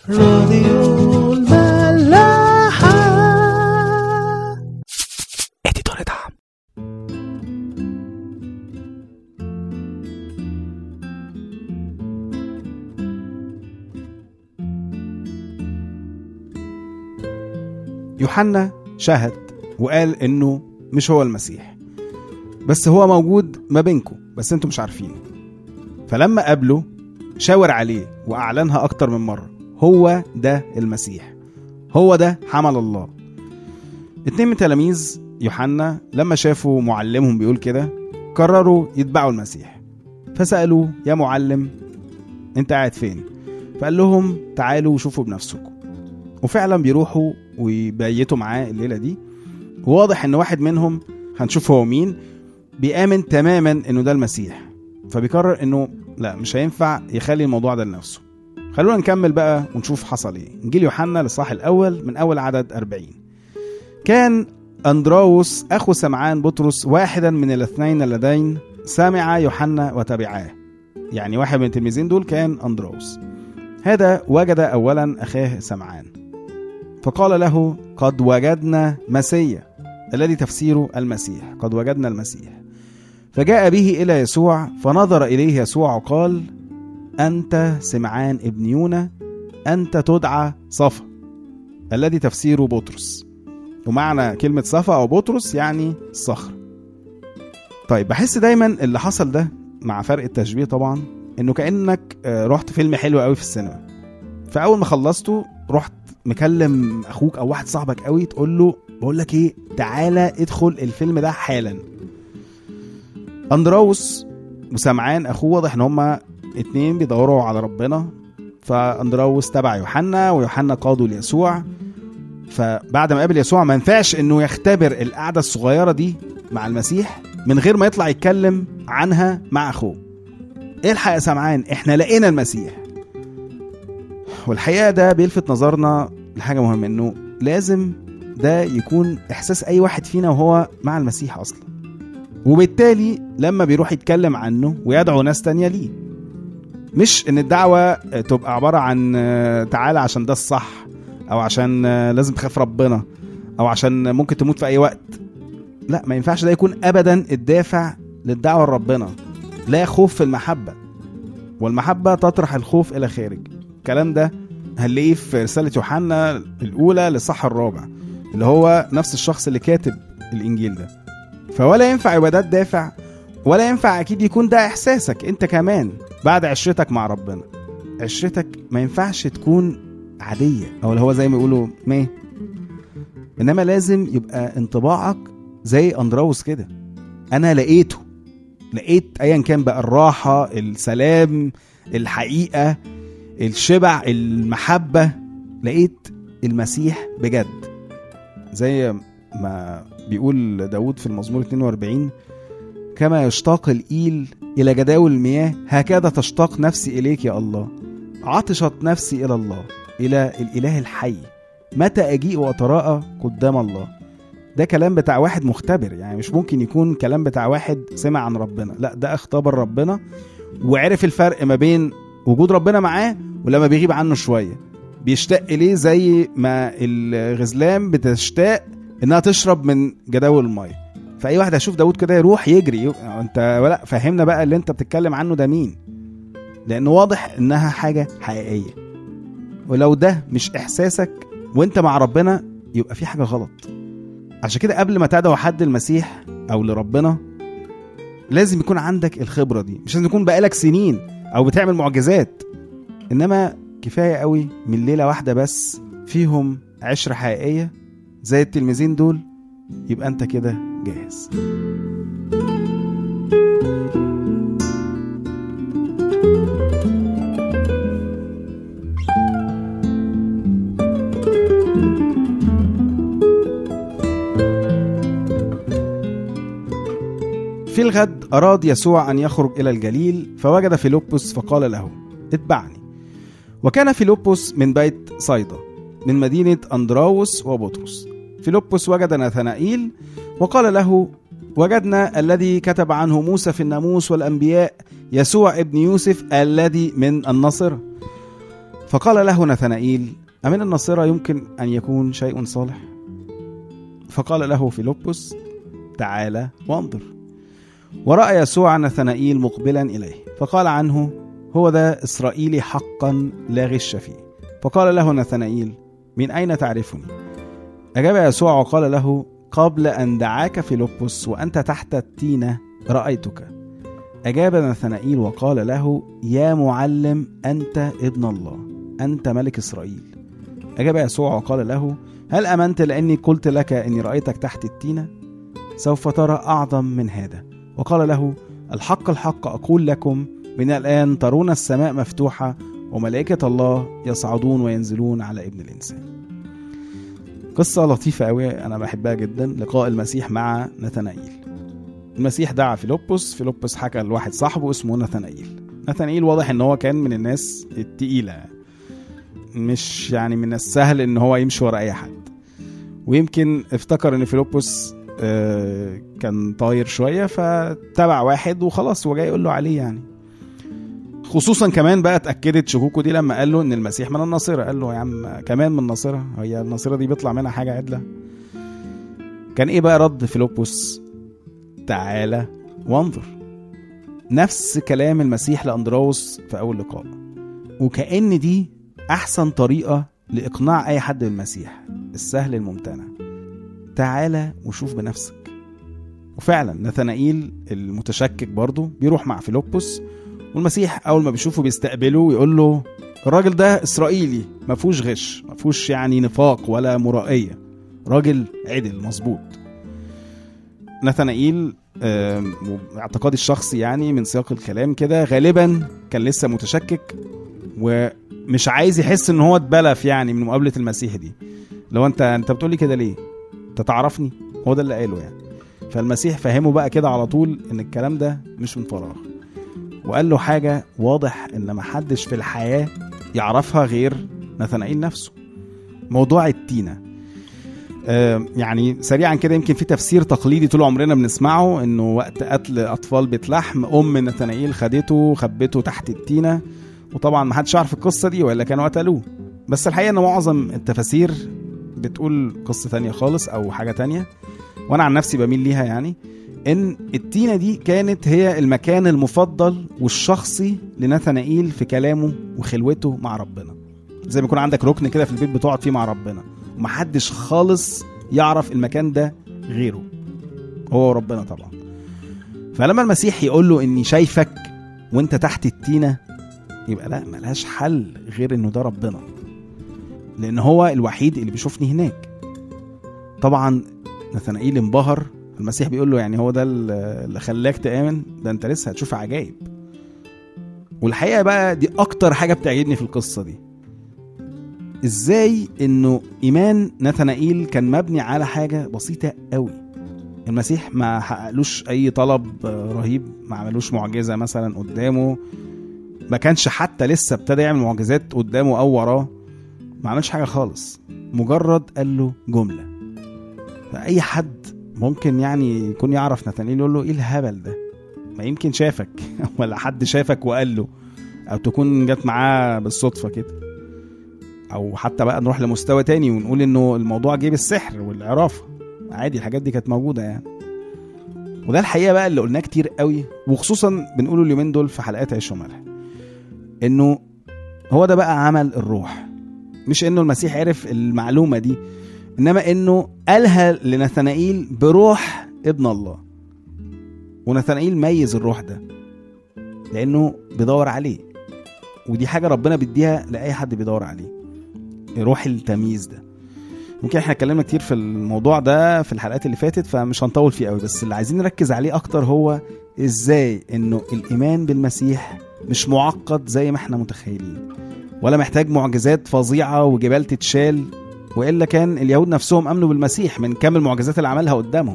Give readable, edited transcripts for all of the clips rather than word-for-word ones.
راديو الملاحة. اديتور دعم. يوحنا شهد وقال انه مش هو المسيح، بس هو موجود ما بينكم بس انتم مش عارفينه. فلما قابله شاور عليه واعلنها اكتر من مرة، هو ده المسيح، هو ده حمل الله. 2 من تلاميذ يوحنا لما شافوا معلمهم بيقول كده قرروا يتبعوا المسيح، فسألوا يا معلم انت قاعد فين؟ فقال لهم تعالوا وشوفوا بنفسكم. وفعلا بيروحوا ويبيتوا معاه الليلة دي، وواضح ان واحد منهم هنشوف هو مين بيآمن تماما انه ده المسيح، فبيقرر انه لا مش هينفع يخلي الموضوع ده لنفسه. خلونا نكمل بقى ونشوف حصل ايه. انجيل يوحنا للصح الاول من اول عدد 40. كان أندراوس اخو سمعان بطرس واحدا من الاثنين اللذين سمع يوحنا وتبعاه. يعني واحد من التلميذين دول كان أندراوس. هذا وجد اولا اخاه سمعان فقال له قد وجدنا مسيا، الذي تفسيره المسيح، قد وجدنا المسيح. فجاء به إلى يسوع فنظر إليه يسوع وقال أنت سمعان ابن يونا، أنت تدعى صفا، الذي تفسيره بطرس. ومعنى كلمة صفا أو بطرس يعني الصخر. طيب بحس دايما اللي حصل ده مع فرق التشبيه طبعا إنه كأنك رحت فيلم حلو قوي في السينما، فأول ما خلصته رحت مكلم أخوك أو واحد صاحبك قوي تقول له بقول لك إيه تعالى ادخل الفيلم ده حالا. أندراوس وسمعان أخوه واضح إن هما اتنين بيدوروا على ربنا، فأندراوس تبع يوحنا ويوحنا قادوا ليسوع. فبعد ما قابل يسوع ما ينفعش إنه يختبر القعدة الصغيرة دي مع المسيح من غير ما يطلع يتكلم عنها مع أخوه. الحق يا سمعان إحنا لقينا المسيح. والحقيقة ده بيلفت نظرنا لحاجة مهمة، إنه لازم ده يكون إحساس أي واحد فينا وهو مع المسيح أصلا، وبالتالي لما بيروح يتكلم عنه ويدعو ناس تانية ليه، مش ان الدعوة تبقى عبارة عن تعالى عشان ده الصح، او عشان لازم تخاف ربنا، او عشان ممكن تموت في اي وقت. لا، ما ينفعش ده يكون ابدا الدافع للدعوة لربنا. لا خوف في المحبة، والمحبة تطرح الخوف الى خارج. الكلام ده هنلاقيه في رسالة يوحنا الاولى للصح الرابع، اللي هو نفس الشخص اللي كاتب الانجيل ده. فولا ينفع يبقى ده الدافع، ولا ينفع اكيد يكون ده احساسك انت كمان بعد عشرتك مع ربنا. عشرتك ما ينفعش تكون عادية او اللي هو زي ما يقولوا انما لازم يبقى انطباعك زي أندراوس كده. انا لقيت ايا كان بقى، الراحة، السلام، الحقيقة، الشبع، المحبة، لقيت المسيح بجد. زي ما بيقول داود في المزمور 42 كما يشتاق الإيل إلى جداول المياه هكذا تشتاق نفسي إليك يا الله. عطشت نفسي إلى الله، إلى الإله الحي، متى أجيء وأتراءى قدام الله. ده كلام بتاع واحد مختبر، يعني مش ممكن يكون كلام بتاع واحد سمع عن ربنا. لا، ده اختبر ربنا وعرف الفرق ما بين وجود ربنا معاه ولما بيغيب عنه شوية بيشتاق إليه، زي ما الغزلان بتشتاق إنها تشرب من جداول المية. فأي واحد هشوف داود كده يروح يجري. أنت ولا فهمنا بقى اللي أنت بتتكلم عنه ده مين؟ لأنه واضح إنها حاجة حقيقية. ولو ده مش إحساسك وأنت مع ربنا يبقى في حاجة غلط. عشان كده قبل ما تدعو حد المسيح أو لربنا لازم يكون عندك الخبرة دي. مش لازم يكون بقالك سنين أو بتعمل معجزات، إنما كفاية قوي من ليلة واحدة بس فيهم عشرة حقيقية زي التلميذين دول، يبقى أنت كده جاهز. في الغد أراد يسوع أن يخرج إلى الجليل، فوجد فيلبس فقال له اتبعني. وكان فيلبس من بيت صيدا من مدينة أندراوس وبطرس. فيلبس وجد ناثنائيل وقال له وجدنا الذي كتب عنه موسى في الناموس والأنبياء، يسوع ابن يوسف الذي من الناصرة. فقال له نثنائيل: أمن الناصرة يمكن أن يكون شيء صالح؟ فقال له فيلبس: تعال وانظر. ورأى يسوع نثنائيل مقبلا إليه فقال عنه: هو ده إسرائيلي حقا لا غش فيه. فقال له نثنائيل: من أين تعرفني؟ أجاب يسوع وقال له: قبل أن دعاك فيلبس وأنت تحت التينة رأيتك. أجاب نثنائيل وقال له: يا معلم، أنت ابن الله، أنت ملك إسرائيل. أجاب يسوع وقال له: هل أمنت لأني قلت لك إني رأيتك تحت التينة؟ سوف ترى أعظم من هذا. وقال له: الحق الحق أقول لكم، من الآن ترون السماء مفتوحة وملائكة الله يصعدون وينزلون على ابن الإنسان. قصة لطيفة قوي، أنا بحبها جدا. لقاء المسيح مع نثنائيل. المسيح دعا فيلبس حكى لواحد صاحبه اسمه نثنائيل واضح ان هو كان من الناس التقيلة، مش يعني من السهل ان هو يمشي ورا اي حد. ويمكن افتكر ان فيلبس كان طاير شوية فتبع واحد وخلاص هو جاي يقول له عليه يعني. خصوصا كمان بقى اتأكدت شكوكه دي لما قال له ان المسيح من الناصرة. قال له: يا عم كمان من الناصرة؟ هي الناصرة دي بيطلع منها حاجة عدلة؟ كان ايه بقى رد فيلبس؟ تعالى وانظر. نفس كلام المسيح لأندراوس في أول لقاء، وكأن دي أحسن طريقة لإقناع أي حد بالمسيح، السهل الممتنع. تعالى وشوف بنفسك. وفعلا نثنائيل المتشكك برضو بيروح مع فيلبس، والمسيح أول ما بيشوفه بيستقبله ويقول له: الراجل ده إسرائيلي، ما فيهوش غش، ما فيهوش يعني نفاق ولا مرائية، راجل عدل مظبوط. نثنائيل اعتقادي الشخصي يعني من سياق الكلام كده غالبا كان لسه متشكك ومش عايز يحس ان هو اتبلف يعني من مقابلة المسيح دي. لو انت بتقولي كده ليه؟ انت تعرفني؟ هو ده اللي قاله يعني. فالمسيح فهمه بقى كده على طول ان الكلام ده مش من فراغ، وقال له حاجة واضح ان ما حدش في الحياة يعرفها غير نثنائيل نفسه: موضوع التينة. يعني سريعا كده، يمكن في تفسير تقليدي طول عمرنا بنسمعه انه وقت قتل اطفال بيت لحم نثنائيل خبته تحت التينة، وطبعا ما حدش عارف القصة دي ولا كانوا قتلوه. بس الحقيقة ان معظم التفاسير بتقول قصة تانية خالص او حاجة تانية، وانا عن نفسي بميل ليها يعني ان التينة دي كانت هي المكان المفضل والشخصي لنثنائيل في كلامه وخلوته مع ربنا. زي ما يكون عندك ركن كده في البيت بتقعد فيه مع ربنا، ومحدش خالص يعرف المكان ده غيره، هو وربنا طبعا. فلما المسيح يقول له اني شايفك وانت تحت التينة، يبقى لا، ملهاش حل غير انه ده ربنا، لان هو الوحيد اللي بيشوفني هناك. طبعا نثنائيل انبهر. المسيح بيقول له يعني هو ده اللي خلاك تآمن؟ ده انت لسه هتشوف عجائب. والحقيقة بقى دي اكتر حاجة بتعجبني في القصة دي، ازاي انه ايمان نثنائيل كان مبني على حاجة بسيطة قوي. المسيح ما حققلوش اي طلب رهيب، ما عملوش معجزة مثلا قدامه، ما كانش حتى لسه ابتدى يعمل معجزات قدامه او وراه، ما عملش حاجة خالص، مجرد قال له جملة. فأي حد ممكن يعني يكون يعرف نثنائيل يقول له ايه الهبل ده؟ ما يمكن شافك ولا حد شافك وقال له، او تكون جت معاه بالصدفة كده. او حتى بقى نروح لمستوى تاني ونقول انه الموضوع جه بالسحر والعرافة، عادي الحاجات دي كانت موجودة يعني. وده الحقيقة بقى اللي قلناه كتير قوي، وخصوصا بنقوله اليومين دول في حلقات عيش وملح، انه هو ده بقى عمل الروح. مش انه المسيح عرف المعلومة دي، انما انه قالها لنثنائيل بروح ابن الله. ونثنائيل ميز الروح ده لانه بيدور عليه، ودي حاجة ربنا بيديها لأي حد بيدور عليه، روح التمييز ده. ممكن احنا اتكلمنا كتير في الموضوع ده في الحلقات اللي فاتت، فمش هنطول فيه قوي، بس اللي عايزين نركز عليه اكتر هو ازاي انه الايمان بالمسيح مش معقد زي ما احنا متخيلين، ولا محتاج معجزات فظيعة وجبال تتشال، وإلا كان اليهود نفسهم امنوا بالمسيح من كم المعجزات اللي عملها قدامهم.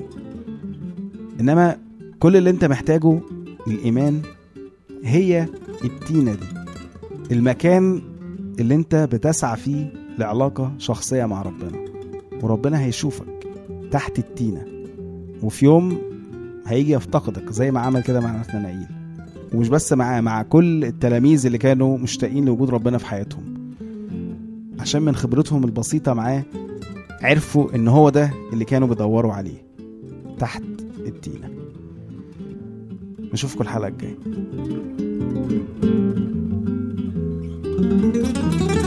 انما كل اللي انت محتاجه الايمان هي التينة دي، المكان اللي انت بتسعى فيه لعلاقة شخصية مع ربنا، وربنا هيشوفك تحت التينة، وفي يوم هيجي يفتقدك زي ما عمل كده مع نثنائيل، ومش بس مع كل التلاميذ اللي كانوا مشتاقين لوجود ربنا في حياتهم. عشان من خبرتهم البسيطة معاه عرفوا ان هو ده اللي كانوا بيدوروا عليه تحت التينة. نشوفكم الحلقة الجاية.